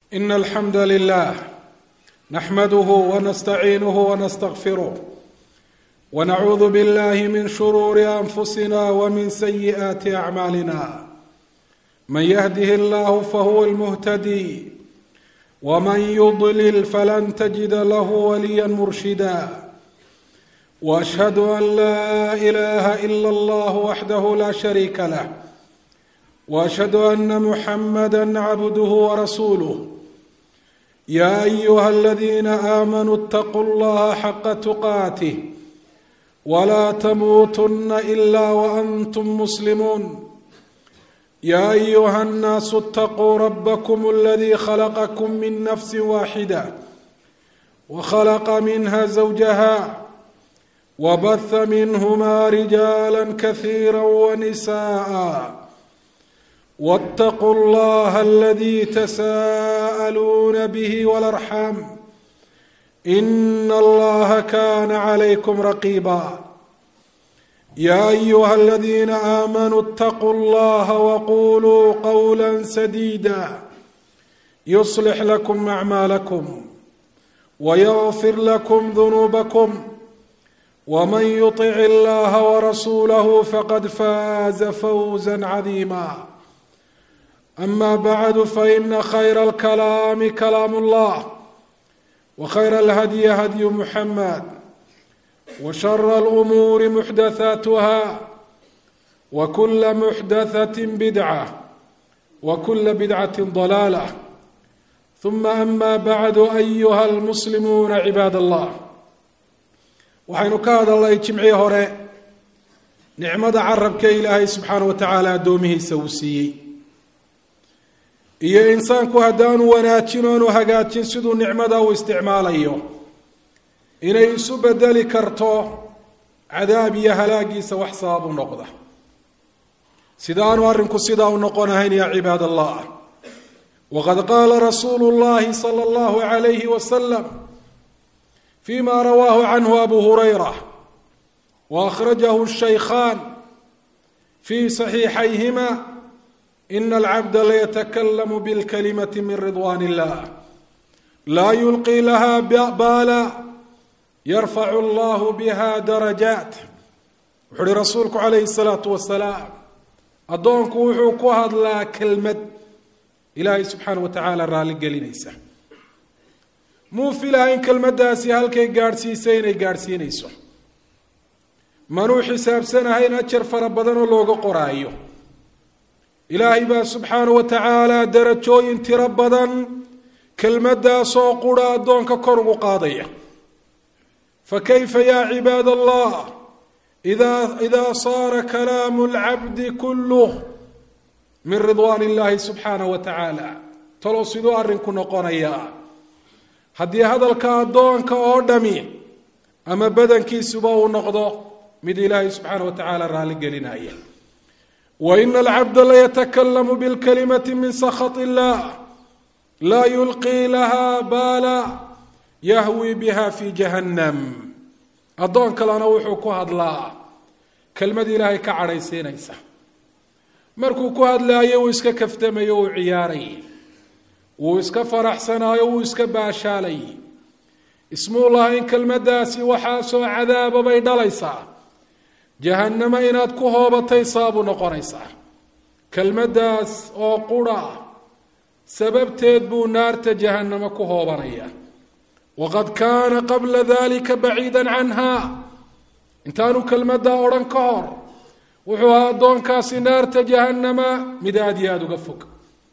إن الحمد لله نحمده ونستعينه ونستغفره ونعوذ بالله من شرور أنفسنا ومن سيئات أعمالنا. من يهده الله فهو المهتدي ومن يضلل فلن تجد له وليا مرشدا. وأشهد أن لا إله إلا الله وحده لا شريك له وأشهد أن محمدا عبده ورسوله. يا أيها الذين آمنوا اتقوا الله حق تقاته ولا تموتن إلا وأنتم مسلمون. يا أيها الناس اتقوا ربكم الذي خلقكم من نفس واحدة وخلق منها زوجها وبث منهما رجالا كثيرا ونساء. واتقوا الله الذي تساءلون به والأرحام إن الله كان عليكم رقيبا. يا أيها الذين آمنوا اتقوا الله وقولوا قولا سديدا يصلح لكم أعمالكم ويغفر لكم ذنوبكم ومن يطع الله ورسوله فقد فاز فوزا عظيما. أما بعد فإن خير الكلام كلام الله وخير الهدي هدي محمد وشر الأمور محدثاتها وكل محدثة بدعة وكل بدعة ضلالة. ثم أما بعد أيها المسلمون عباد الله. waxaynu ka hadalnay jimcii hore nicmada carabka ilaahay subxaanahu wa tacaala addoomihiisa uu siiyey iyo insaanku haddaanu wanaajin oonu hagaajin siduu nicmada u isticmaalayo inay isu bedeli karto cadaab iyo halaagiisa wax sabab u noqda. sidaanu arrinku sidaa u noqonahayn yaa cibaad allah. waqad qaala rasuulu llahi sala allahu calayhi wasalam فيما رواه عنه أبو هريرة وأخرجه الشيخان في صحيحيهما إن العبد ليتكلم بالكلمة من رضوان الله لا يلقي لها بالا يرفع الله بها درجات. وحري رسولك عليه الصلاة والسلام أدونك وحوك هذا كلمة إلهي سبحانه وتعالى رالي قلينيسا muu filahayn kelmaddaasi halkay gaadhsiisay inay gaadhsiinayso. manuu xisaabsanahayn ajar fara badan oo looga qoraayo. ilaahay baa subxaanahu wa tacaala darajooyin tiro badan kelmaddaasoo qura addoonka kor ugu qaadaya. fakayfa yaa cibaad allah idaa saara kalaamu alcabdi kulluh min ridwaan illaahi subxaanahu wa tacaala. talow siduu arrinku noqonayaa haddii hadalka addoonka oo dhami ama badankiisuba uu noqdo mid ilaahay subxaanahu wa tacaala raalli gelinaya. wa ina alcabda layatakallamu bilkalimati min sakhat illah laa yulqii lahaa baala yahwi biha fi jahannam. addoon kalena wuxuu ku hadlaa kelmad ilaahay ka cadhaysiinaysa. markuu ku hadlaayo uu iska kaftamayo uu ciyaaray wuu iska faraxsanaayo wuu iska baashaalay. ismuu lahayn kelmaddaasi waxaasoo cadaaba bay dhalaysaa. jahannamo inaad ku hoobatay saabuu noqonaysaa. kelmaddaas oo qura sababteed buu naarta jahannamo ku hoobanaya. waqad kaana qabla dalika baciidan canha. intaanu kelmaddaa odhan ka hor wuxuu ahaa addoonkaasi naarta jahannama mid aad iyo aada uga fog.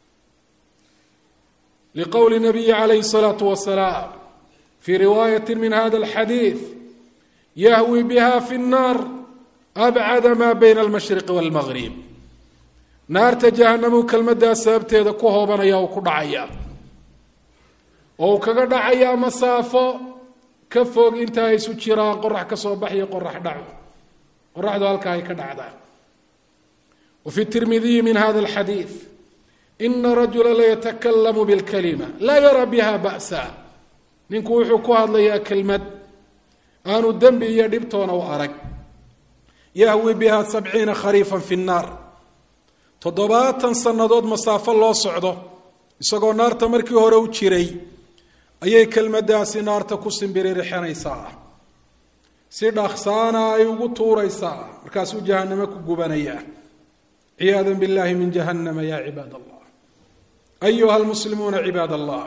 لقول النبي عليه الصلاة والسلام في رواية من هذا الحديث يهوي بها في النار أبعد ما بين المشرق والمغرب. naarta jahannamuu kelmaddaa sababteeda ku hoobanaya oo ku dhacaya oo kaga dhacaya masaafo ka fog inta ay isu jiraan qorax ka soo baxaya qorax dhaco. qoraxdu halka ay ka dhacdaa. وفي الترمذي من هذا الحديث إن رجلا ليتكلم بالكلمة لا يرى بها بأسا. ninku wuxuu ku hadlayaa kelmad aanu dembi iyo dhibtoona u arag. yahwi biha 70 khariifan fi الnaar. 70 sannadood masaafo loo socdo isagoo naarta markii hore u jiray ayay kelmaddaasi naarta ku simbiririxinaysaa si dhaqsaana ay ugu tuuraysaa markaasuu jahannamo ku gubanayaa ciyaadan billahi min jahannama ya cibaad allah ayuha almuslimuuna cibaad allah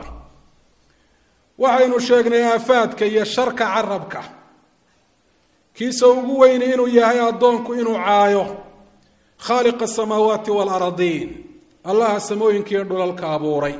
waxaynu sheegnay aafaadka iyo sharka carabka kiisa ugu weyni inuu yahay addoonku inuu caayo khaaliqa asamaawaati waalaradiin allaha samooyinka iyo dhulalka abuuray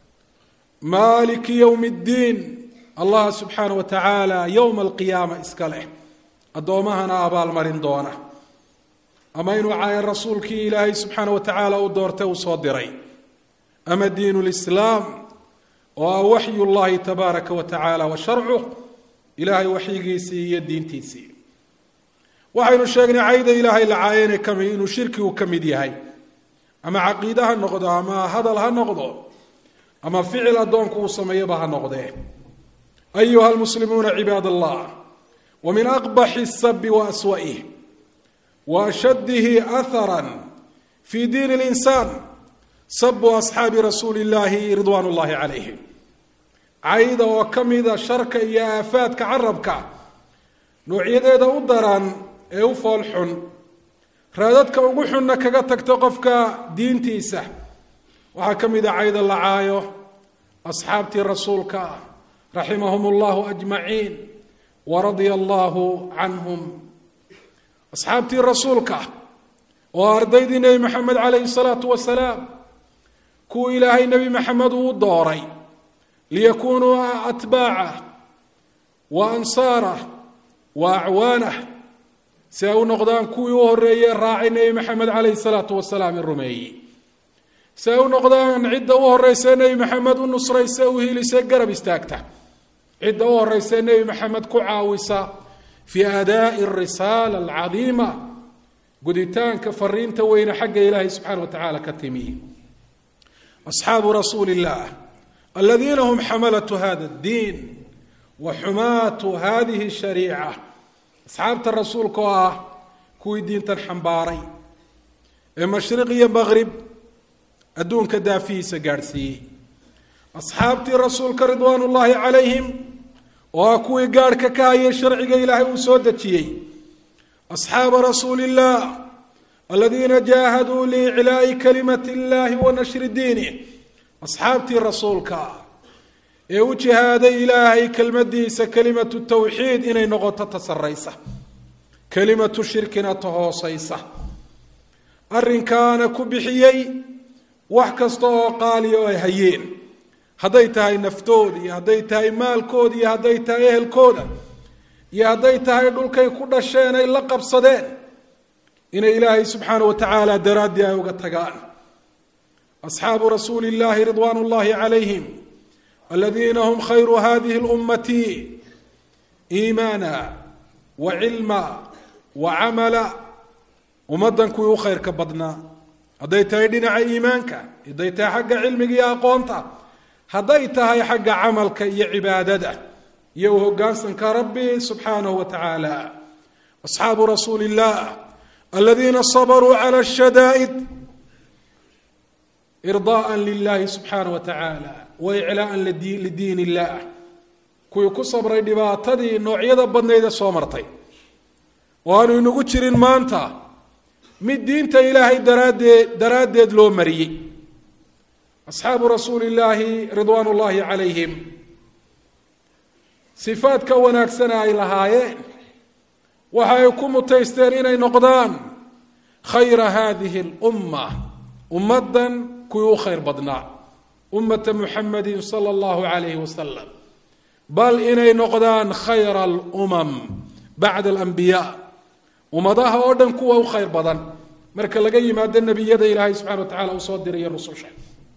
maaliki yowmi ddiin allaha subxaana wa tacaala yowma alqiyaama iska leh addoomahana abaalmarin doona ama inuu caayo rasuulkii ilaahay subxaana wa tacaala uu doortay uu soo diray ama diinu lislaam oo ah waxyu llahi tabaaraka wa tacaala wa sharcuh ilaahay waxyigiisii iyo diintiisii waxaynu sheegnay cayda ilaahay la caayana kamid inuu shirkigu ka mid yahay ama caqiide ha noqdo ama hadal ha noqdo ama ficil addoonku uu sameeyaba ha noqdee ayuha almuslimuuna cibaad allah wa min aqbaxi asabi wa aswa'ih wa ashaddihi aharan fi diin اlinsaan sabu asxaabi rasuuli illaahi ridwaan ullahi calayhim cayda oo ka mida sharka iyo aafaadka carabka noocyadeeda u daran ee u fool xun raadadka ugu xunna kaga tagta qofka diintiisa waxaa ka mid a cayda la caayo asxaabtii rasuulka raximahum allahu ajmaciin wa radia allahu canhum asxaabtii rasuulka oo ardaydii nebi maxamed calayhi salaatu wasalaam kuwa ilaahay nebi maxamed uu dooray liyakunuu atbaacah wa ansaarah wa acwaanah si ay u noqdaan kuwii u horeeyey raacay nebi maxamed calayhi salaatu wasalaam in rumeeyey si ay u noqdaan cidda u horeysa nebi maxamed u nusraysa u hiilisa garab istaagta cidda u horeysa nebi maxamed ku caawisa fii aadaa'i arisaala alcadiima guditaanka fariinta weyne xagga ilaahay subxaana wa tacaala ka timi asxaabu rasuuli illah aladiina hum xamalatu hada addiin wa xumaatu hadihi shariica asxaabta rasuulka oo ah kuwii diintan xambaaray ee mashriq iyo maqrib adduunka daafihiisa gaadhsiiyey asxaabtii rasuulka ridwaan ullaahi calayhim oo ah kuwii gaadhka ka hayay sharciga ilaahay uu soo dejiyey asxaaba rasuuli illah aladiina jaahaduu liiclaa'i kalimati illaahi wa nashri diinih asxaabtii rasuulka ee u jihaaday ilaahay kelmadiisa kelimatu tawxiid inay noqoto ta sarraysa kelimatu shirkina ta hoosaysa arrinkaana ku bixiyey wax kasta oo qaaliya oo ay hayeen hadday tahay naftooda iyo hadday tahay maalkooda iyo hadday tahay ehelkooda iyo hadday tahay dhulkay ku dhasheen ay la qabsadeen inay ilaahay subxaana wa tacaala daraaddii ay uga tagaan asxaabu rasuuli illaahi ridwaan ullaahi calayhim aladiina hum khayru hadihi اlummati iimaana wa cilma wa camala ummaddan kuwii u khayrka badnaa hadday tahay dhinaca iimaanka hadday tahay xagga cilmiga iyo aqoonta hadday tahay xagga camalka iyo cibaadada iyo u hoggaansanka rabbi subxaanahu wa tacaala asxaabu rasuuli illah aladiina sabaruu cala ashadaa'id irdaa'an lilahi subxaanahu wa tacaala wa iclaa'an lidiin illah kuwii ku sabray dhibaatadii noocyada badnaydee soo martay oo aanu inagu jirin maanta mid diinta ilaahay daraaddeed loo mariyey asxaabu rasuuli illaahi ridwaan ullaahi calayhim sifaadka wanaagsana ay lahaayeen waxa ay ku mutaysteen inay noqdaan khayra hadihi alumma ummaddan kuwii u khayr badnaa ummata muxamedin sala allahu calayhi wasalam bal inay noqdaan khayra alumam bacda alambiyaa ummadaha oo dhan kuwa u khayr badan marka laga yimaado nebiyada ilaahay subxana wa tacala uu soo dirayo rususha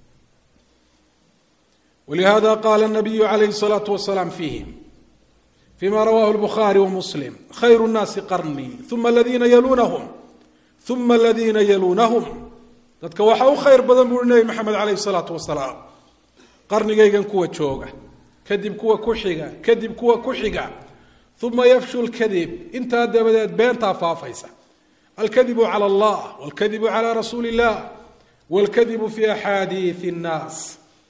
walihada qaala nabiyu calayhi الsalaatu wasalaam fiihim fima rawahu lbukhaari wamuslim khayru nnaasi qarnii uma aladiina yaluunahum uma aladiina yaluunahum dadka waxaa u khayr badan buuri nebi maxamed calayhi الsalaatu wasalaam qarnigaygan kuwa jooga kadib kuwa ku xiga kadib kuwa ku xiga uma yafshu lkadib intaa dabadeed beentaa faafaysa alkadibu cala allah walkadibu cala rasuuli illah walkadibu fi axaadiidi nnaas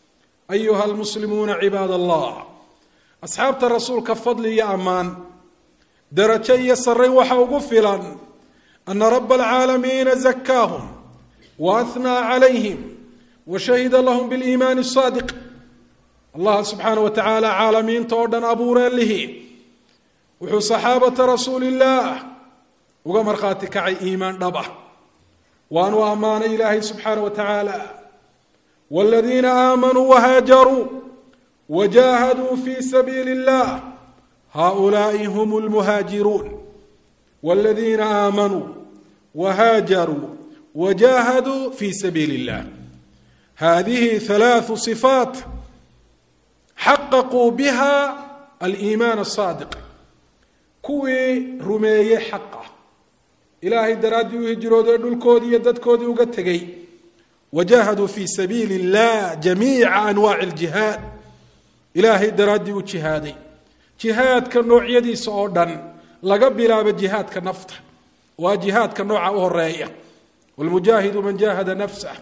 أيها المسلمون عباد الله أصحاب الرسول كفضل يا أمان درجي سري وحوقفلا أن رب العالمين زكاهم وأثنى عليهم وشهد لهم بالإيمان الصادق. الله سبحانه وتعالى عالمين توردن أبورا له وحو صحابة رسول الله وقمر خاتك إيمان نبه وأنو أمان إلهي سبحانه وتعالى والذين آمنوا وهاجروا وجاهدوا في سبيل الله هؤلاء هم المهاجرون. والذين آمنوا وهاجروا وجاهدوا في سبيل الله، هذه 3 صفات حققوا بها الإيمان الصادق. كوي رمي حقه إلهي درادي وهجروا دول كودي يدد كودي وقتقي وجاهدوا في سبيل الله جميع أنواع الجهاد. إلهي درادي وجهادي جهاد كنوع يدي صعودا لقبل بجهاد كنفط وجهاد كنوع أهرية. والمجاهد من جاهد نفسه.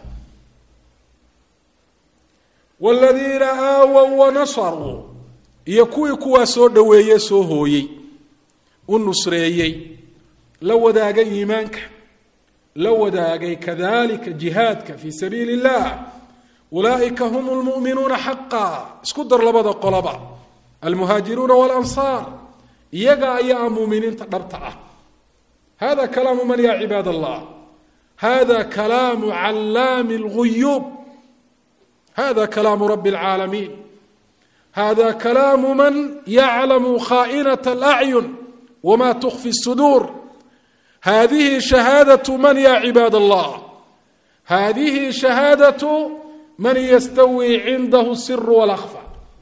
والذين آووا ونصروا يكوي كوا سودوي سوهوي والنصريي لو داقي إيمانك لو داقي كذلك جهادك في سبيل الله أولئك هم المؤمنون حقا. اسكدر لبدا قلبا المهاجرون والأنصار يقع يا مؤمنين تقرطع. هذا كلام من يا عباد الله؟ هذا كلام علام الغيوب، هذا كلام رب العالمين، هذا كلام من يعلم خائنة الأعين وما تخفي الصدور. هذه شهادة من يا عباد الله؟ هذه شهادة من يستوي عنده السر والأخفى.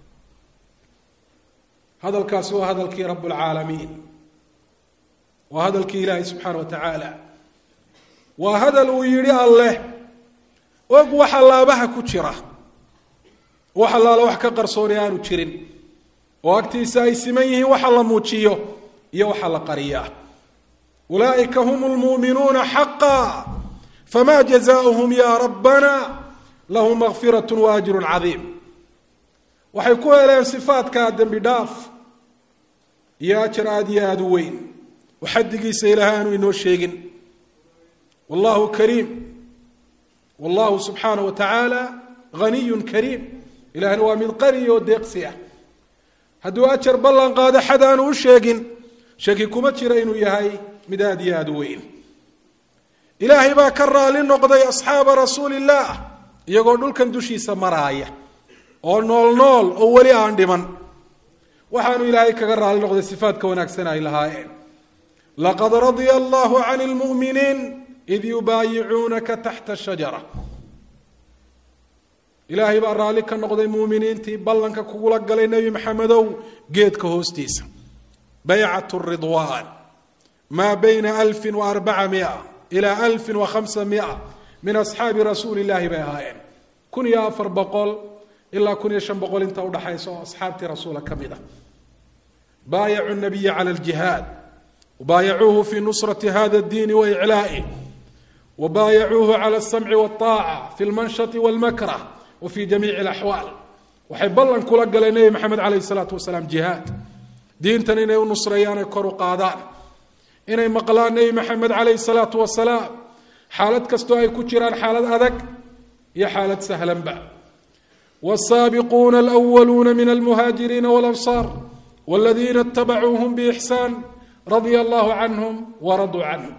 هذا الكاس وهذا الكي رب العالمين وهذا الكي إلهي سبحانه وتعالى وهذا الويري الله وقوح الله بها كتشرة وحلا لو حكا قرصونيان وتشرين وقتي سايسميه وحلا موتشيو يوحلا قرياه. أولئك هم المؤمنون حقا فما جزاؤهم يا ربنا لهم مغفرة وأجر عظيم. وحيكون لهم صفات كادم بداف يا تراد يا دوين وحدقي سيلهان وينو الشيقين. والله كريم، والله سبحانه وتعالى غني كريم. إلهنا ومن قرية وديقسية هدو أجر بلان قاد حدان وشيقين شيكي كومتشرين وياهي مداد يا دوين. إلهي با كرى للنقضي أصحاب رسول الله يقول لكم دوشي سمرايا أو نول أولي عندمن وحانو إلهي كرى للنقضي صفات كوناك سنة إلهي. لقد رضي الله عن المؤمنين إذ يبايعونك تحت الشجرة. إلهي بأرى لك النقضي المؤمنين تبلنك كقولك قال النبي محمد قيد كهوستيس بيعة الرضوان ما بين 1400 إلى 1500 من أصحاب رسول الله بيهاين. كن يا فربقول إلا كن يشنبقول انت ودحيس أصحاب رسولك كمدا. بايعوا النبي على الجهاد وبايعوه في نصرة هذا الدين وإعلائه وبايعوه على السمع والطاعة في المنشط والمكره وفي جميع الأحوال. وحب الله نقول قال النبي محمد عليه الصلاة والسلام جهاد دين تنين ونصريان كرو قادان إني مقلان النبي محمد عليه الصلاة والسلام حالة كستوى كتيران حالة أذك يا حالة سهلا بعد. والسابقون الأولون من المهاجرين والأنصار والذين اتبعوهم بإحسان رضي الله عنهم ورضوا عنه.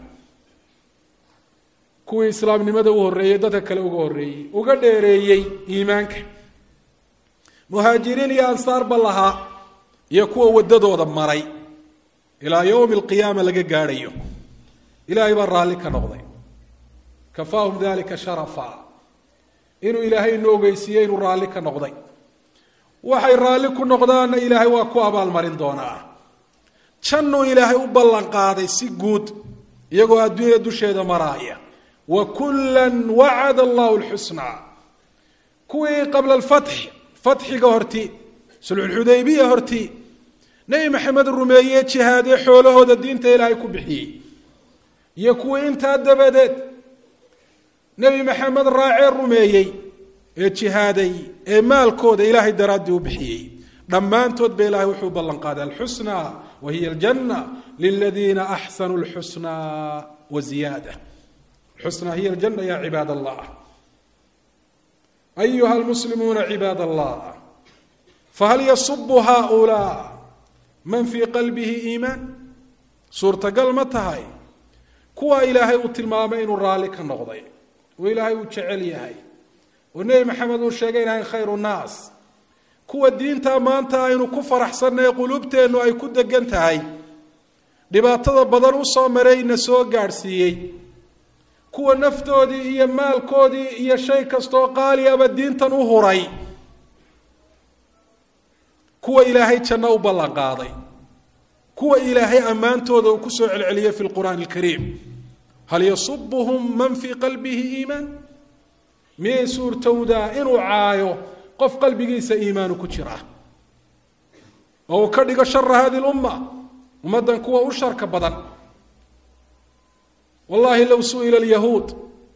كوي إسلام نمده وهرية دتك لو وهرية وقدرية إيمانك مهاجرين يا أنصار بالله يكون وددوا ضمري إلى يوم القيامة لقى قاريو إلهي برا لك نقضي كفاهم ذلك شرفا إنه إلهي نوغيسيين ورا لك نقضي وحي رالك النقضان إلهي واكو أبال مرين دونا شنو إلهي أبالان قاضي سيقود يقو الدنيا دوشيدا مرايا وكلا وعد الله الحسنى. كوي قبل الفتح فتح قهرتي سلع الحديبية هرتي نبي محمد الرمية شهادة حوله هذا الدين تيلاي كبحي يكوي انت دبدت نبي محمد راعي الرمية jihaaday ee maalkooda ilaahay daraaddii u bixiyey dhammaantood ba ilaahay wuxuu ballan qaaday alxusna wa hiya aljanna liladiina axsanuu alxusna wa ziyaada. alxusna hiya aljanna ya cibaad allah. ayuha almuslimuuna cibaad allah, fahal yasubu haulaa man fii qalbihi iimaan? suurtagal ma tahay kuwa ilaahay uu tilmaamay inuu raalli ka noqday oo ilaahay uu jecel yahay oo nebi maxamed uu sheegay inahay khayru nnaas, kuwa diinta maanta aynu ku faraxsannahay quluubteennu ay ku degan tahay, dhibaatada badan u soo marayna soo gaadhsiiyey, kuwa naftoodii iyo maalkoodii iyo shay kastoo qaali aba diintan u huray, kuwa ilaahay janno u ballan qaaday, kuwa ilaahay ammaantooda uu ku soo celceliyey fi lqur'aani alkariim. hal yasubuhum man fii qalbihi iimaan? miyay suurtowdaa inuu caayo qof qalbigiisa iimaanu ku jira oo uu ka dhigo shara hadi lumma, ummaddan kuwa u sharka badan? wallahi low su'ila alyahuud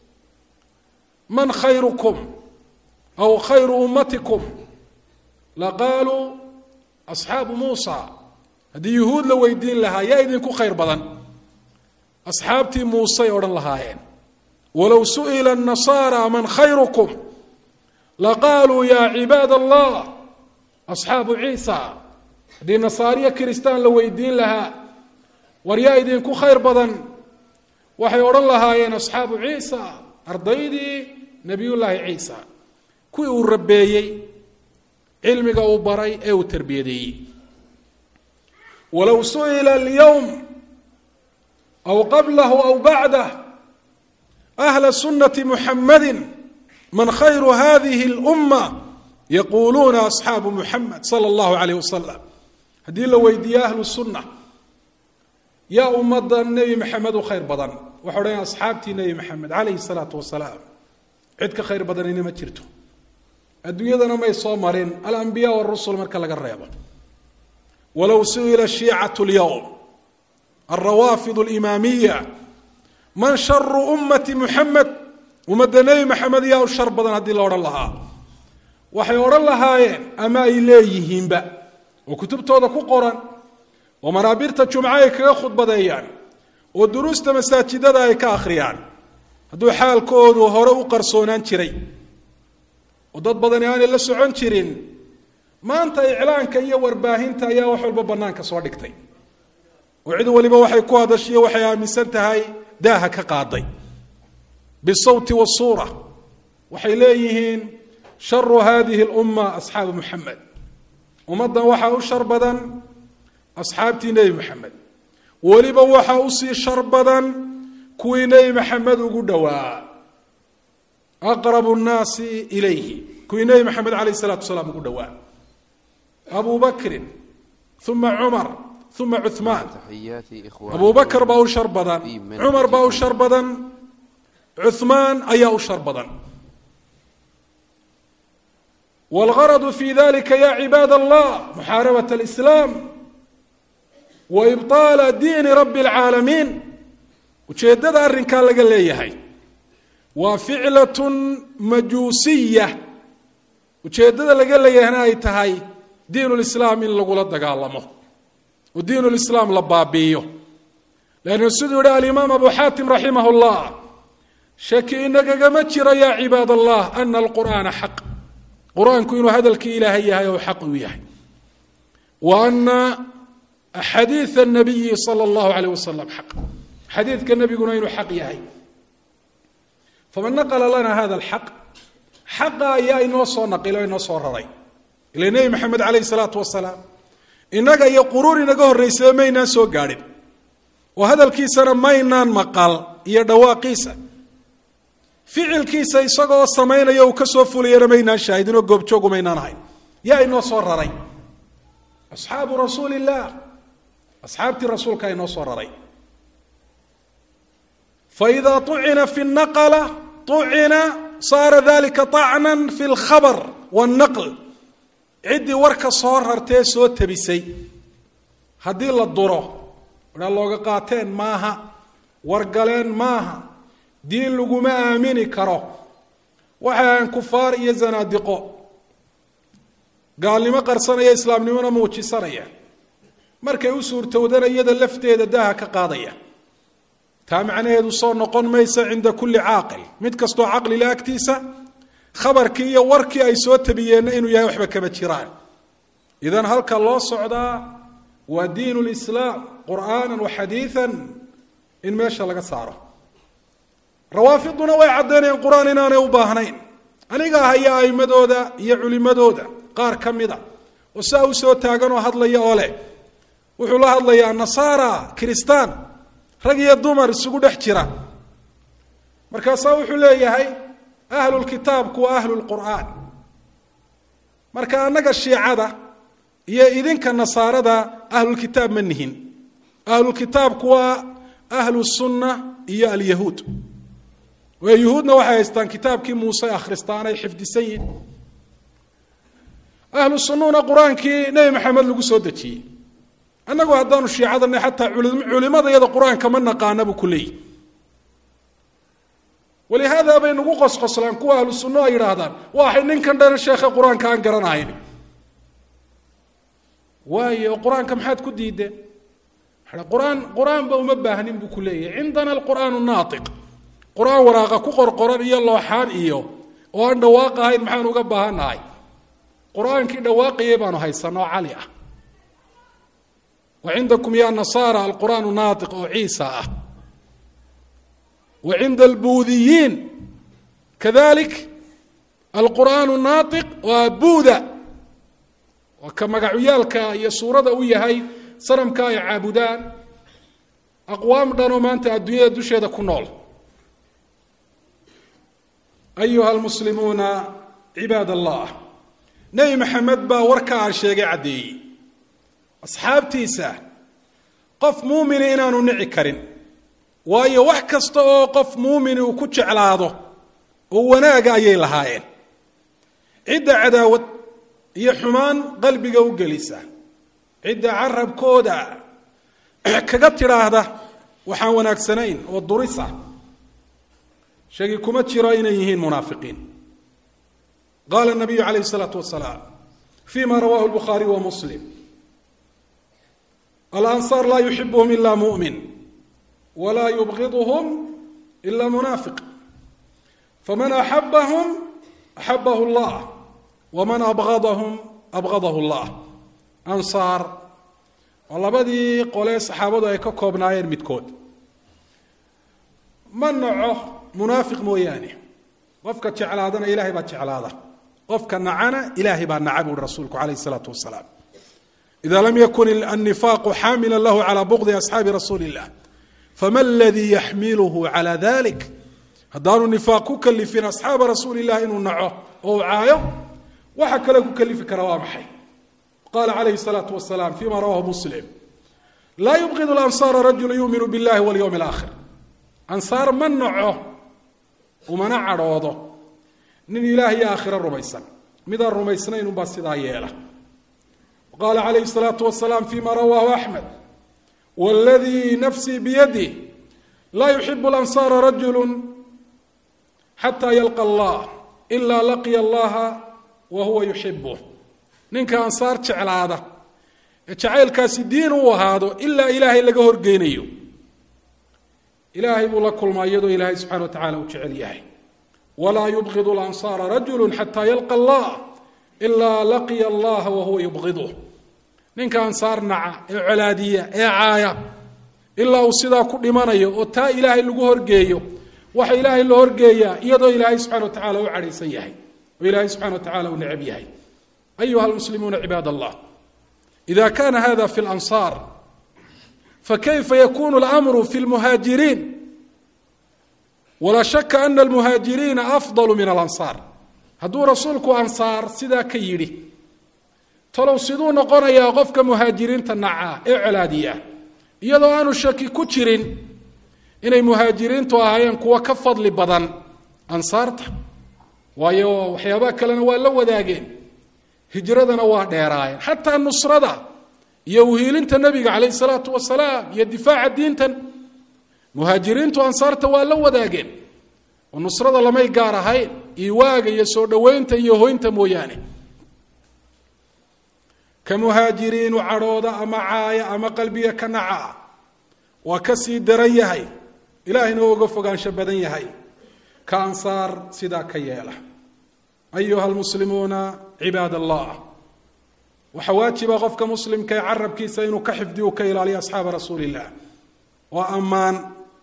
man khayrukum aw khayru ummatikum laqaaluu asxaabu muusa. haddii yuhuud la weydiin lahaa yaa idinku khayr badan, asxaabtii muusey odhan lahaayeen. walow su'ila annasaara man khayrukum laqaaluu yaa cibaad allah asxaabu ciisa. haddii nasaariya kiristaan la weydiin lahaa war yaa idinku khayr badan, waxay odhan lahaayeen asxaabu ciisa, ardaydii nebiyullaahi ciisa, kuwii uu rabeeyey, cilmiga uu baray ee uu tarbiyadeeyey. walow su'ila alyowm aw qablahu aw bacdah ahla sunnati muxammadin man khayru hadihi اlumma yaquuluuna asxaabu muxamed sala allahu calayh wasalam. haddii la weydiiye ahlu sunna yaa ummadda nebi maxamed u khayr badan, waxa odhan asxaabtii nebi maxamed calayhi salaatu wasalaam. cid ka khayr badanina ma jirto, adduunyadana may soo marin alambiya warusul marka laga reebo. walow su'ila shiicatu lyowm alrawaafid alimaamiya man sharu ummati muxamed, ummadda nebi maxamed yaa u shar badan haddii la odhan lahaa, waxay odhan lahaayeen ama ay leeyihiinba oo kutubtooda ku qoran oo manaabirta jumca ay kaga khudbadeeyaan oo duruusta masaajidada ay ka akhriyaan, hadduu xaalkoodu hore u qarsoonaan jiray oo dad badani aanay la socon jirin, maanta iclaanka iyo warbaahinta ayaa wax walba bannaanka soo dhigtay oo cid waliba waxay ku hadashiyo waxay aaminsan tahay daaha ka qaaday bisawti wasuura. waxay leeyihiin sharu hadihi lumma asxaabu muxamed, ummaddan waxaa u shar badan asxaabtii nebi maxamed, weliba waxaa usii shar badan kuwii nebi maxamed ugu dhowaa, aqrabu nnaasi ilayhi, kuwii nebi maxamed calayh isalaatu wasalaam ugu dhowaa. abu bakrin uma cumar uma cuhmaan. abu bakr baa u shar badan, cumar baa u shar badan, cuhmaan ayaa u shar badan. wاlgaradu fi dalika ya cibaad allah muxaarabaة اlislaam wa ibطaala diini rabi اlcaalamiin. ujeeddada arrinkaa laga leeyahay waa ficlaة majuusiya, ujeeddada laga leeyahayna ay tahay diin lislaam in lagula dagaalamo oo diin lislaam la baabi'iyo. lannu siduu yihi alimaam abu xaatim raximah اllah, shaki inagagama jiro ya cibaad allah ana alqur'aana xaq, qur-aanku inuu hadalkii ilaahay yahay oo xaq uu yahay, wa ana xadiid الnabiyi salى اllahu alayh wasalam xaq, xadiidka nebiguna inuu xaq yahay. faman naqla lana hada alxaq, xaqa ayaa inoo soo naqilo inoo soo raray ila nebi maxamed calayh salaatu wasalaam. innaga iyo quruur inaga horraysaba maynaan soo gaadhin oo hadalkiisana maynaan maqal iyo dhawaaqiisa, ficilkiisa isagoo samaynaya uu ka soo fulayana maynaan shaahidin oo goobjoogu maynaan ahayn. yaa inoo soo raray? asxaabu rasuuli illah, asxaabtii rasuulkaa inoo soo raray. faidaa طucina fi الnaqla طucina saara dalika طacnan fi اlkhabr wالnaql. ciddii warka soo rartee soo tabisay haddii la duro wadhaa looga qaateen maaha, wargaleen maaha, diin laguma aamini karo, waxaan kufaar iyo zanaadiqo gaalnimo qarsanaya islaamnimona muujisanaya markay u suurtowdana iyada lafteeda daaha ka qaadaya taa macnaheedu soo noqon maysa cinda kulli caaqil mid kastoo caqlila agtiisa khabarkii iyo warkii ay soo tabiyeenna inuu yahay waxba kama jiraan idan halka loo socdaa waa diin lislaam qur'aanan wa xadiian in meesha laga saaro rawaafiduna way caddaynayaan qur-aan inaanay u baahnayn aniga haya aimadooda iyo culimadooda qaar ka mida oo saa u soo taagan oo hadlaya oo leh wuxuu la hadlayaa nasaara kiristaan rag iyo dumar isugu dhex jira markaasaa wuxuu leeyahay ahlulkitaabku waa ahlulqur'aan marka annaga shiicada iyo idinka nasaarada ahlulkitaab ma nihin ahlulkitaabku waa ahlusunna iyo alyahuud waa yuhuudna waxay haystaan kitaabkii muuse akhristaan ay xifdisan yihin ahlu sunnuna qur-aankii nebi maxamed lagu soo dejiyey annagu haddaanu shiicadana xataa culimada iyada qur-aanka ma naqaana buu ku leeyihi walihaada bay nagu qosqoslaan kuwa ahlu sunno ay yidhaahdaan waxay ninkan dhan sheekhe qur-aanka aan garanahayn waayo qur-aanka maxaad ku diideen qur-aanba uma baahnin buu ku leeyahay cindana alqur'aanu naatiq qur-aan waraaqa ku qorqoran iyo looxaan iyo oo aan dhawaaq ahayn maxaan uga baahannahay qur-aankii dhawaaqayay baanu haysanoo cali ah wa cindakum ya nasaara alqur'aanu naatiq oo ciisa ah wa cinda albuudiyiin kadalik alqur'aanu naatiq waa buuda waa ka magacyaalka iyo suurada u yahay sanamka ay caabudaan aqwaam dhanoo maanta adduunyada dusheeda ku nool ayuha almuslimuuna cibaad allah nebi maxamed baa warkaa sheegay caddeeyey asxaabtiisa qof muumini inaanu nici karin waayo wax kasta oo qof muumini uu ku jeclaado oo wanaaga ayay lahaayeen cidda cadaawad iyo xumaan qalbiga u gelisa cidda carabkooda kaga tidhaahda waxaan wanaagsanayn oo durisa shaki kuma jiro inay yihiin munaafiqiin qaala nabiyu calayhi الsalaatu wasalaam fima rawahu الbukhaariy wa muslim alansaar laa yuxibuhum ila muؤmin walaa yubغiduhum ila munaafiq faman axabahum axabahu اllah waman abgadahum abgadahu اllah ansaar oo labadii qolee saxaabadu ay ka koobnaayeen midkood ma naco munaafiq mooyaane qofka jeclaadana ilaahay baa jeclaada qofka nacana ilaahay baa naca buuri rasuulku calayhi الsalaatu wasalaam ida lam yakun الnifaaqu xaamila lahu calى bغdi asxaabi rasuuli الlah fama اladii yaxmiluhu calى dalik haddaanu nifaaq ku kalifin asxaaba rasuuli الlah inuu naco oo u caayo waxa kale ku kalifi kara waa maxay qala calayhi الsalaatu wasalaam fima rawahu muslim laa yubqid اlansaara rajulu yuminu biاllahi walyowm اlaakhir ansaar ma naco umana cadhoodo nin ilaah iyo aakhiro rumaysan midaan rumaysnayn unbaa sidaa yeela qaala calayhi الsalaatu wasalaam fima rawaahu axmed wاladii nafsii biyadih laa yuxibu اlansaara rajulu xataa yalqa allah ilaa laqiya allaha wa huwa yuxibuh ninka ansaar jeclaada ee jacaylkaasi diin u ahaado ilaa ilaahay laga horgeynayo ilaahay buu la kulmaa iyadoo ilaahay subxana wa tacala uu jecel yahay walaa yubغid اlansaara rajulu xataa yalqa allah ilaa laqiya allaha wahuwa yubغiduh ninka ansaar naca ee colaadiya ee caaya ilaa uu sidaa ku dhimanayo oo taa ilaahay lagu horgeeyo waxa ilaahay la horgeeyaa iyadoo ilaahay subxana wa tacala u cadhaysan yahay oo ilaahay subxana wa tacala u necab yahay ayuha almuslimuuna cibaad allah ida kana hada fi اlansaar fakayfa yakunu اlamru fi اlmuhaajiriin walaa shaka ana almuhaajiriina afdalu min alansaar hadduu rasuulku ansaar sidaa ka yidhi talow siduu noqonayaa qofka muhaajiriinta nacaa ee colaadiya iyadoo aanu shaki ku jirin inay muhaajiriintu ahaayeen kuwa ka fadli badan ansaarta waayo waxyaabaha kalena waa la wadaageen hijradana waa dheeraayeen xataa nusrada iyo uhiilinta nebiga calayhi salaatu wasalaam iyo difaaca diintan muhaajiriintu ansaarta waa la wadaageen oo nusrada lamay gaar ahayn iwaaga iyo soo dhaweynta iyo hoynta mooyaane ka muhaajiriin cadhooda ama caaya ama qalbiga ka naca waa ka sii daran yahay ilaahayna uga fogaansho badan yahay ka ansaar sidaa ka yeela ayuha almuslimuuna cibaad allah waxaa waajiba qofka muslimka ee carabkiisa inuu ka xifdiyo ka ilaaliyo asxaaba rasuulillah oo ammaan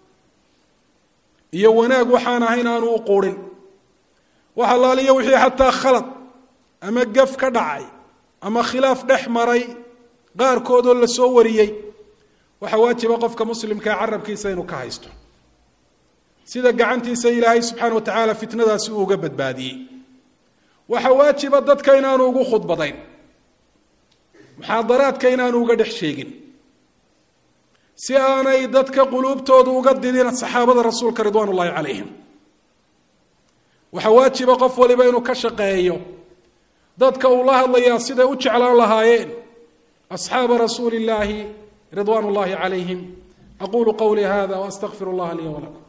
iyo wanaag waxaan ahayn aanu u quurin waxa laaliyo wixii xataa khalad ama gaf ka dhacay ama khilaaf dhex maray qaarkoodoo la soo wariyey waxaa waajiba qofka muslimka ee carabkiisa inuu ka haysto sida gacantiisa ilaahay subxaana wa tacaala fitnadaasi uu uga badbaadiyey waxaa waajiba dadka inaanu ugu khudbadayn muxaadaraadka inaanu uga dhex sheegin si aanay dadka quluubtooda uga didin saxaabada rasuulka ridwaan ullaahi calayhim waxaa waajiba qof waliba inuu ka shaqeeyo dadka uu la hadlayaa siday u jeclaan lahaayeen asxaaba rasuuli illaahi ridwaan ullaahi calayhim aqulu qawlii hada waastaqfir allaha lii walakum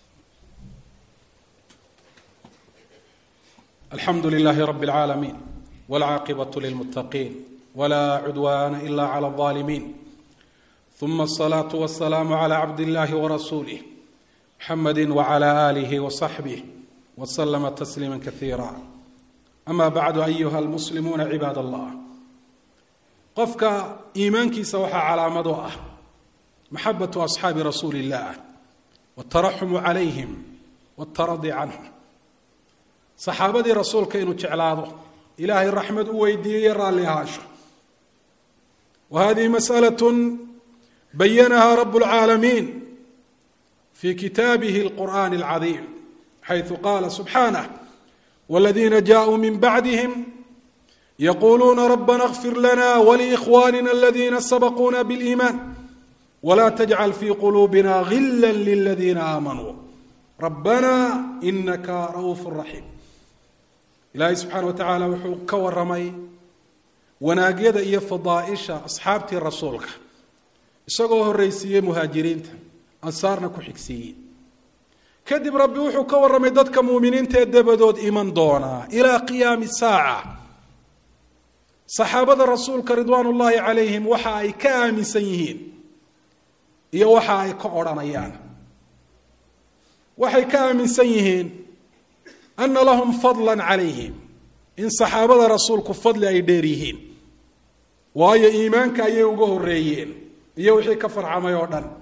alxamdu lilaahi rabi اlcaalamiin wاlcaaqibaة lilmuttaqiin wla cudwana ila clى الظaalimiin ثuma الصlaaة والسlاam عlى cabd اllahi وrasuulih mxamadi وعlى آlih وصaxbih وslma تsliima kaثiira ama bacdu ayuha almuslimuuna cibaad allah qofka iimaankiisa waxaa calaamad u ah maxabaةu asxaabi rasuuli الlah wالtaraxumu calayhim wالtaradi canhum saxaabadii rasuulka inuu jeclaado ilaahay raxmad u weydiiye raalli ahaansho wa hadihi masأlaة bayanaha rab اlcaalamiin fi kitaabihi اlqur'ani اlcadiim xayثu qaala subxaanه wاladiina jaءuu min bacdihim yaquluuna rabana اغfir lana wliإkhwanina اladina sabquuna bاliiman wla tajcal fi quluubina gila liladiina aamanuu rabbana inaka ra'uuf raxiim ilaahay subxaana wa tacaala wuxuu ka waramay wanaagyada iyo fadaaisha asxaabtii rasuulka isagoo horreysiiyey muhaajiriinta ansaarna ku xigsiiyey kadib rabbi wuxuu ka warramay dadka muuminiinta ee dabadood iman doonaa ilaa qiyaami saaca saxaabada rasuulka ridwaan ullaahi calayhim waxa ay ka aaminsan yihiin iyo waxa ay ka odhanayaan waxay ka aaminsan yihiin ana lahum fadla calayhim in saxaabada rasuulku fadli ay dheer yihiin waayo iimaanka ayay uga horeeyeen iyo wixii ka farcamay oo dhan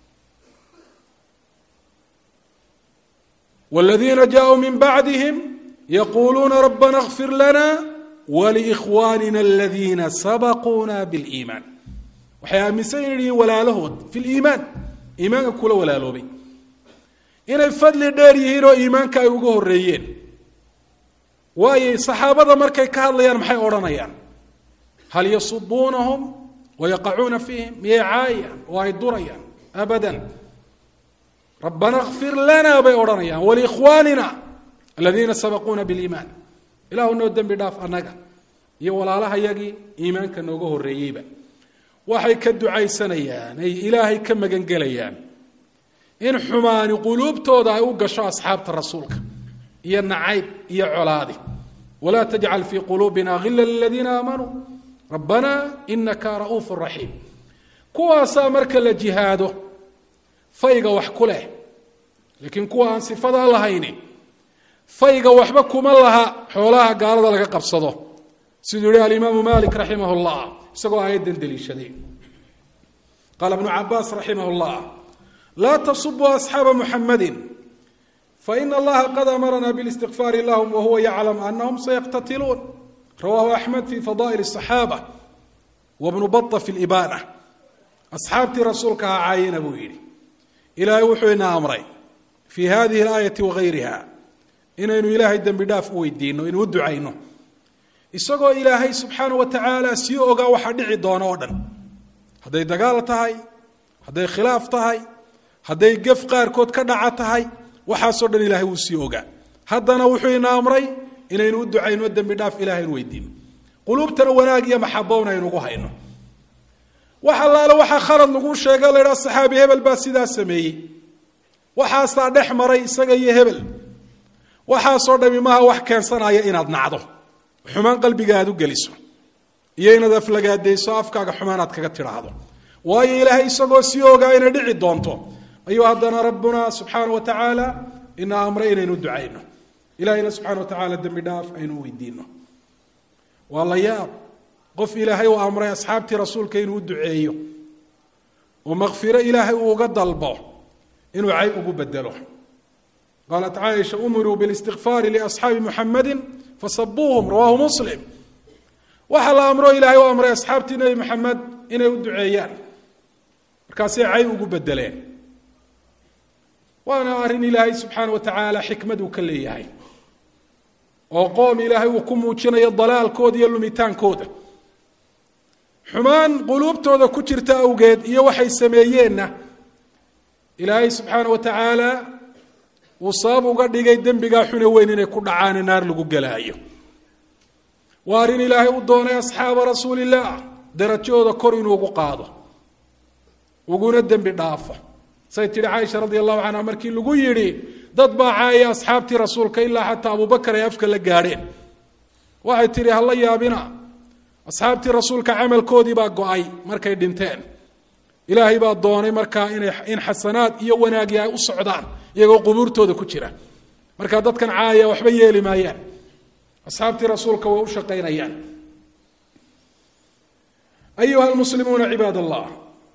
wاladiina jaءuu min bacdihim yaquluuna rabana اغfir lana wliإkhwanina اladina sabquuna bاliimaan waxay aaminsan yihiin walaalahood fi liimaan iimaanka kula walaaloobay inay fadli dheer yihiin oo iimaanka ay uga horeeyeen waayo saxaabada markay ka hadlayaan maxay odhanayaan hal yasubuunahum wayaqacuuna fiihim miyay caayaan oo ay durayaan abadan rabbana اغfir lana bay odhanayaan waliikhwaanina aladiina sabaquuna biliimaan ilaahu noo dembi dhaaf annaga iyo walaalahayagii iimaanka nooga horeeyeyba waxay ka ducaysanayaan ay ilaahay ka magangelayaan in xumaani quluubtooda ay u gasho asxaabta rasuulka iyo nacayb iyo colaadi walaa tajcal fii quluubina gila liladiina aamanuu rabbana inaka ra'uuf raxiim kuwaasaa marka la jihaado fayga wax ku leh laakiin kuwa aan sifadaa lahayni fayga waxba kuma laha xoolaha gaalada laga qabsado siduu yihi alimaamu malik raximah اllah isagoo aayaddan deliishaday qaala ibnu cabaas raximah اllah laa tasubuu asxaaba muxamadi faina allaha qad amarana biاlistikfaari lahum wahuwa yaclam anahum sayaqtatiluun rawahu axmed fi fadaa'il الصaxaaba wabnu bata fi libaana asxaabtii rasuulka ha caayina buu yidhi ilaahay wuxuu ina amray fii hadihi اlaayati wagayriha inaynu ilaahay dembi dhaaf u weydiino inuu u ducayno isagoo ilaahay subxaana wa tacaala sii ogaa waxa dhici doono oo dhan hadday dagaal tahay hadday khilaaf tahay hadday gef qaarkood ka dhaca tahay waxaasoo dhan ilaahay wuu sii ogaa haddana wuxuu ina amray inaynu u ducayno dembi dhaaf ilahay inu weydiino quluubtana wanaag iyo maxabowna aynugu hayno wax allaale waxaa khalad lagu sheega la ydhaha saxaabi hebel baa sidaa sameeyey waxaasaa dhex maray isaga iyo hebel waxaasoo dhami maaha wax keensanaya inaad nacdo xumaan qalbiga aad u geliso iyo inaad aflagaadayso afkaaga xumaan aad kaga tidhaahdo waayo ilaahay isagoo sii ogaa inay dhici doonto ayuu haddana rabbuna subxaana wa tacaala ina amray inaynu ducayno ilahayna subxana wa tacaala dembi dhaaf aynu weydiino waa la yaab qof ilaahay uu amray asxaabtii rasuulka inuu u duceeyo oo makfiro ilaahay uu uga dalbo inuu cayb ugu bedelo qaalat caaisha umiruu bilistikfaari liasxaabi muxamadin fasabuuhum rawaahu muslim waxaa la amro ilaahay u amray asxaabtii nebi maxamed inay u duceeyaan markaasay cayb ugu bedeleen waana arrin ilaahay subxaana wa tacaala xikmad uu ka leeyahay oo qoom ilaahay uu ku muujinayo dalaalkooda iyo lumitaankooda xumaan quluubtooda ku jirta awgeed iyo waxay sameeyeenna ilaahay subxaana wa tacaala uu sabab uga dhigay dembigaa xune weyn inay ku dhacaane naar lagu gelaayo waa arrin ilaahay u doonay asxaaba rasuulillaah darajooda kor inuu ugu qaado uguna dembi dhaafo say tidhi caaisha radia allahu canha markii lagu yidhi dad baa caayay asxaabtii rasuulka ilaa xataa abubakar ay afka la gaadheen waxay tidhi hala yaabina asxaabtii rasuulka camalkoodii baa go-ay markay dhinteen ilaahay baa doonay markaa in xasanaad iyo wanaagi ay u socdaan iyagoo qubuurtooda ku jira markaa dadkan caaya waxba yeeli maayaan asxaabtii rasuulka way u shaqaynayaan ayuha almuslimuuna cibaad allah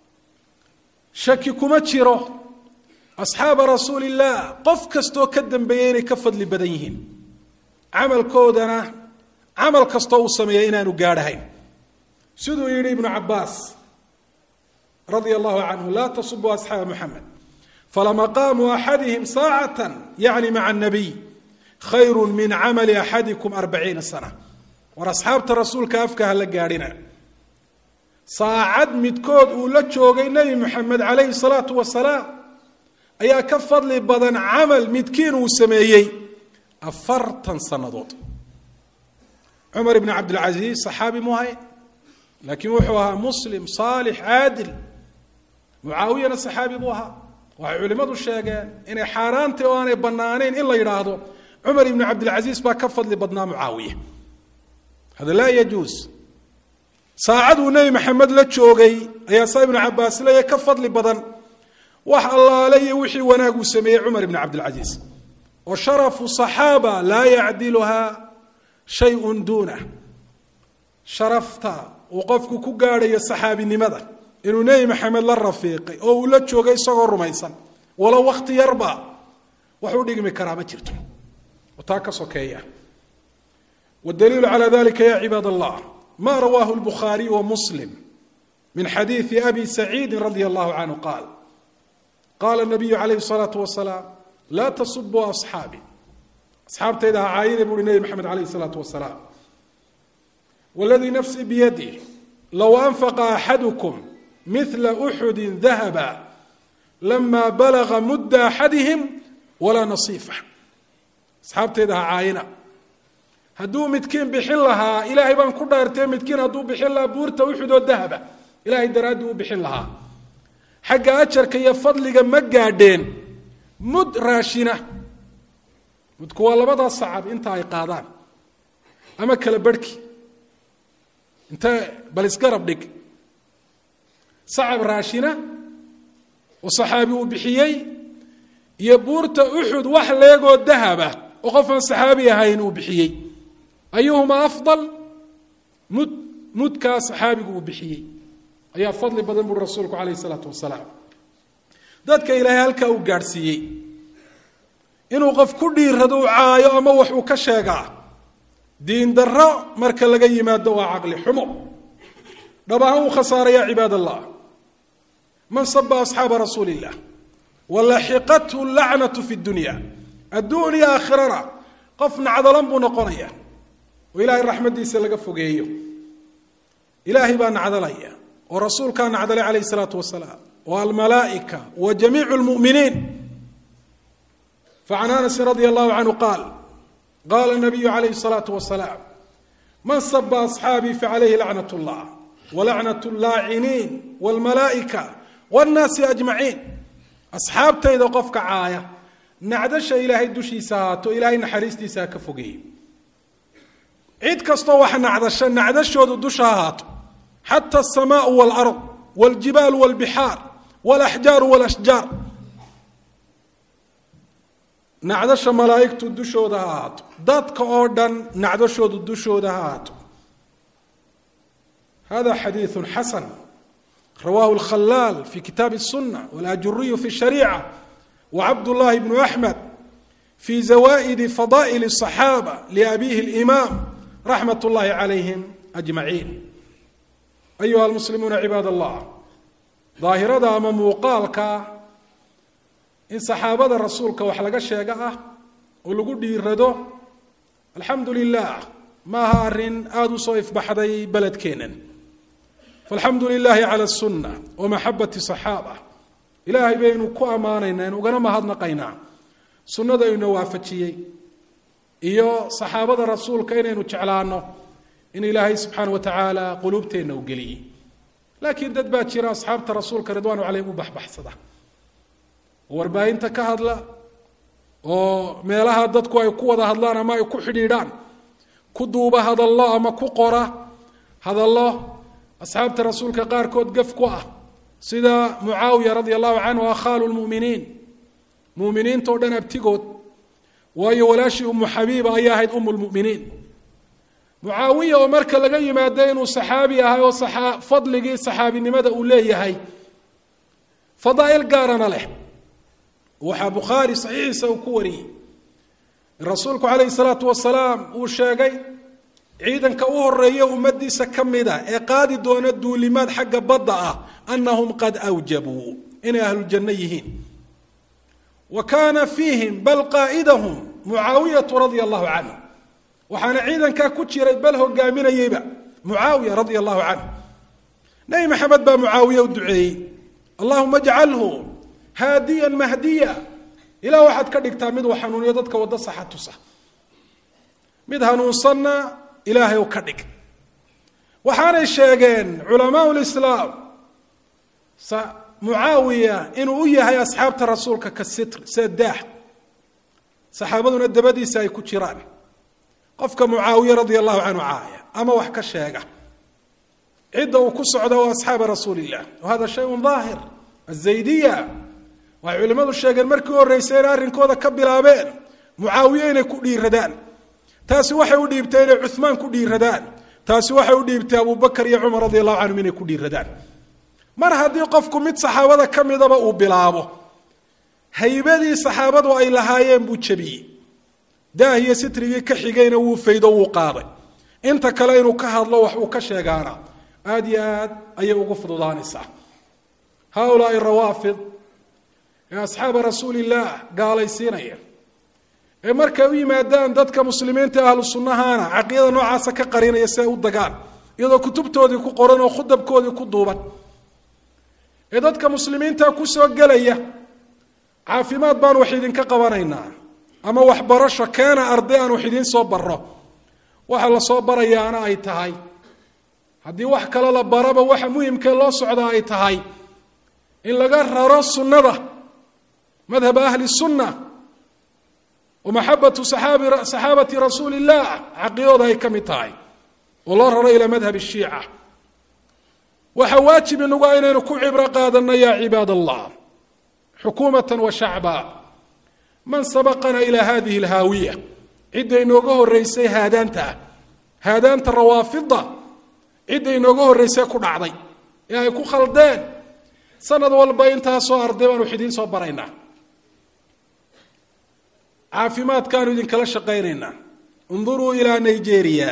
shaki kuma jiro asxaaba rasuulillaah qof kastoo ka dambeeyey inay ka fadli badan yihiin camalkoodana camal kastoo uu sameeya inaanu gaadhahayn siduu yidhi ibnu cabaas radia allahu canhu laa tasubuu asxaaba muxamed falamaqaamu axadihim saacatan yacni maca annabiy khayru min camali axadikum 40 sana war asxaabta rasuulka afka ha la gaadhina saacad midkood uu la joogay nebi moxamed calayhi salaatu wasalaam ayaa ka fadli badan camal midkiin uu sameeyey 40 sannadood cumar ibn cabdilcasiis saxaabi mu ahayn laakiin wuxuu ahaa muslim saalix caadil mucaawiyana saxaabi buu ahaa waxay culimmadu sheegeen inay xaaraantay oo aanay bannaanayn in la yidhaahdo cumar ibnu cabdilcasiis baa ka fadli badnaa mucaawiya hada laa yajuus saacaduu nebi maxamed la joogay ayaa saa ibnu cabaas leeya ka fadli badan wax allaale iyo wixii wanaag uu sameeyey cumar ibnu cabdilcasiis oo sharafu saxaaba laa yacdiluhaa shayun duunah sharafta uu qofku ku gaadhayo saxaabinimada inuu nebi maxamed la rafiiqay oo uu la joogay isagoo rumaysan walow wakhti yarba wax u dhigmi karaa ma jirto oo taa ka sokeeya waddaliilu calaa dalika ya cibaad allah ma rawaahu albukhaariyu wa muslim min xadiidi abi saciidin radia allahu canhu qaal qaala nabiyu calayhi salaatu wasalaam laa tasubuu asxaabi asxaabtayda ha caayida buuhi nebi maxamed calayhi salaatu wasalaam waladii nafsii biyadih low anfaqa axadukum mila uxudin dahaba lama balaga mudda axadihim walaa nasiifa asxaabtayda ha caayina hadduu midkiin bixin lahaa ilaahay baan ku dhaartee midkiin hadduu bixin lahaa buurta uxud oo dahaba ilaahay daraaddii u bixin lahaa xagga ajarka iyo fadliga ma gaadheen mud raashina mudku waa labadaa sacab inta ay qaadaan ama kala barhki inta bal isgarab dhig sacab raashina oo saxaabi uu bixiyey iyo buurta uxud wax leegoo dahaba oo qofaan saxaabi ahayn uu bixiyey ayuhumaa afdal mudkaa saxaabigu uu bixiyey ayaa fadli badan buuri rasuulku calayhi salaatu wasalaam dadka ilaahay halkaa uu gaadhsiiyey inuu qof ku dhiirado u caayo ama wax uu ka sheegaa diin darro marka laga yimaado waa caqli xumo dhab ahaan uu khasaaraya cibaad allah man saba asxaaba rasuuli illah walaxiqathu lacnatu fi dunya adduuniya aakhirana qof nacdalan buu noqonaya oo ilaahay raxmaddiisa laga fogeeyo ilaahay baa nacdalaya oo rasuulkaa nacdalay calayhi salaatu wasalaam oo almalaa'ika wa jamiicu lmu'miniin facan anasin radia allahu canhu qaal qaala nabiyu calayhi الsalaatu wasalaam man saba asxaabii facalayhi lacnat اllah walacnat اllaaciniin wاlmalaa'ika wاnnaasi ajmaciin asxaabtayda qofka caaya nacdasha ilaahay dushiisa haato ilaahay naxariistiisa ka fogeeyo cid kastoo wax nacdasha nacdashoodu dusha haato xataa as-samaa'u wal-ard wal-jibaalu wal-bixaar wal-axjaaru wal-ashjaar nacdasha malaa'igtu dushooda ha haato dadka oo dhan nacdashoodu dushooda ha haato hada xadiiث xasan rawaahu الkhalaal fi kitaab الsunة wاlajuriyu fi الshariica وcabd الlahi bn أxmed fi zawa'idi fadaa'il الصaxaabة liabihi الإimaam raxmat اllahi عalayhim أجmaciin ayuha almuslimuuna cibaad allah daahirada ama muuqaalka in saxaabada rasuulka wax laga sheega ah oo lagu dhiirado alxamdu lilah maaha arrin aada u soo ifbaxday beledkeennan falxamdu lilahi cala الsunة wamaxabati صaxaaba ilaahay baynu ku ammaanaynaa in ugana mahadnaqaynaa sunnada ina waafajiyey iyo saxaabada rasuulka inaynu jeclaano in ilaahay subxaana wa tacaala quluubteenna u geliyey laakiin dad baa jira asxaabta rasuulka ridwaanu calayhim u baxbaxsada oo warbaahinta ka hadla oo meelaha dadku ay ku wada hadlaan ama ay ku xidhiidhaan ku duuba hadallo ama ku qora hadallo asxaabta rasuulka qaarkood gaf ku ah sida mucaawiya radia allahu canhu akhaalu lmu'miniin mu'miniinta oo dhan abtigood waayo walaashii umu xabiiba ayay ahayd umu lmu'miniin mucaawiya oo marka laga yimaado inuu saxaabi ahay oo fadligii saxaabinimada uu leeyahay fadaa'il gaarana leh waxaa bukhaari saxiixiisa uu ku wariyey in rasuulku calayhi salaatu wasalaam uu sheegay ciidanka u horeeya ummadiisa ka mida ee qaadi doona duulimaad xagga badda ah annahum qad awjabuu inay ahluljanno yihiin wa kaana fiihim bal qaa'idahum mucaawiyatu radia allahu canhu waxaana ciidankaa ku jiray bal hogaaminayeyba mucaawiya radia allahu canhu nebi maxamed baa mucaawiya u duceeyey allahuma ajcalhu haadiyan mahdiya ilaa waxaad ka dhigtaa mid uu xanuuniyo dadka waddo saxa tusa mid hanuunsanna ilaahay u ka dhig waxaanay sheegeen culamaau lislaam mucaawiya inuu u yahay asxaabta rasuulka ka sitr seedaax saxaabaduna dabadiisa ay ku jiraan qofka mucaawiya radia allahu canhu caaya ama wax ka sheega cidda uu ku socda waa asxaaba rasuuli illah wahada shayun daahir azaydiya waxay culimmadu sheegeen markii u horreysay inay arrinkooda ka bilaabeen mucaawiye inay ku dhiiradaan taasi waxay u dhiibtay inay cuhmaan ku dhiiradaan taasi waxay u dhiibtay abubakar iyo cumar radia allahu canhum inay ku dhiiradaan mar haddii qofku mid saxaabada ka midaba uu bilaabo haybadii saxaabadu ay lahaayeen buu jebiyey daahiyo sitrigii ka xigayna wuu faydo wuu qaaday inta kale inuu ka hadlo wax uu ka sheegaana aada iyo aad ayay ugu fududaanaysaa haaulaai rawaafid ee asxaaba rasuulillaah gaalaysiinaya ee markay u yimaadaan dadka muslimiinta ahlu sunnahana caqiidada noocaasa ka qarinaya si ay u dagaan iyadoo kutubtoodii ku qoran oo khudabkoodii ku duuban ee dadka muslimiinta ku soo gelaya caafimaad baan wax idinka qabanaynaa ama waxbarasho keena arday aan wax idiin soo baro waxa la soo barayaana ay tahay haddii wax kale la baraba waxa muhimkee loo socdaa ay tahay in laga raro sunnada madhab ahli sunna wa maxabatu saxaabati rasuuli illah caqiidooda ay ka mid tahay oo loo raro ilaa madhab shiica waxaa waajib inagu inaynu ku cibro qaadanno yaa cibaad allah xukuumatan wa shacba man sabaqana ilaa hadihi alhaawiya cidda inooga horreysay haadaanta rawaafida cidda inooga horreysay ku dhacday ee ay ku khaldeen sanad walba intaasoo arday baanu idiin soo baraynaa caafimaadkaanu idinkala shaqaynaynaa unduruu ilaa nigeria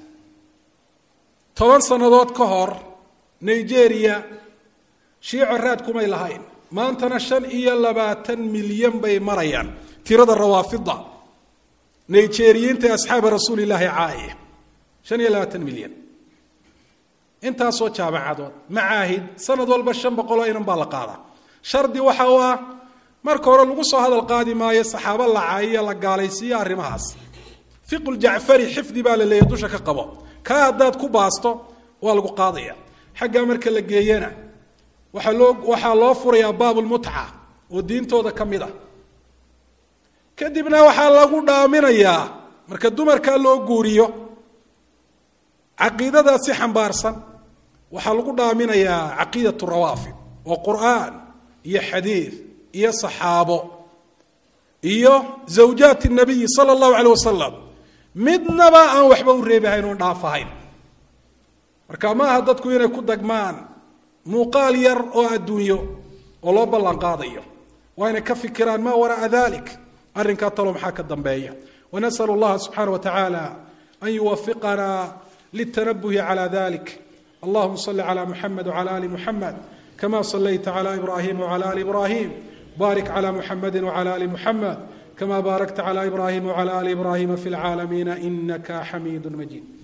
10 sannadood ka hor nigeria shiico raad kumay lahayn maantana 25 milyan bay marayaan tirada rawaafida nigeriyiinta asxaaba rasuulillaahi caaye 25 milyan intaasoo jaamacadood macaahid sanad walba 500 inan baa la qaadaa shardi waxa uu ah marka hore lagu soo hadal qaadi maayo saxaaba la caayiyo la gaalaysiiyo arrimahaas fiqul jacfari xifdi baa la leeyahay dusha ka qabo ka haddaad ku baasto waa lagu qaadaya xagga marka la geeyana waxaa loo furayaa baabul mutca oo diintooda ka mid ah kadibna waxaa lagu dhaaminayaa marka dumarkaa loo guuriyo caqiidadaasi xambaarsan waxaa lagu dhaaminayaa caqiidatu rawaafid oo qur'aan iyo xadiid iyo saxaabo iyo zawjaati nabiyi sala allahu caleyh wasalam midnaba aan waxba u reebahayn oon dhaafahayn marka ma aha dadku inay ku dagmaan muuqaal yar oo adduunyo oo loo ballan qaadayo waa inay ka fikiraan maa wara'a dalik arrinkaa talo maxaa ka dambeeya ونسأل الله سبحانه وتعالى أن يوفقنا للتنبه على ذلك اللهم صل على محمد وعلى آل محمد كما صليت على إبراهيم وعلى آل إبراهيم بارك على محمد وعلى آل محمد كما باركت على إبراهيم وعلى آل إبراهيم في العالمين إنك حميد مجيد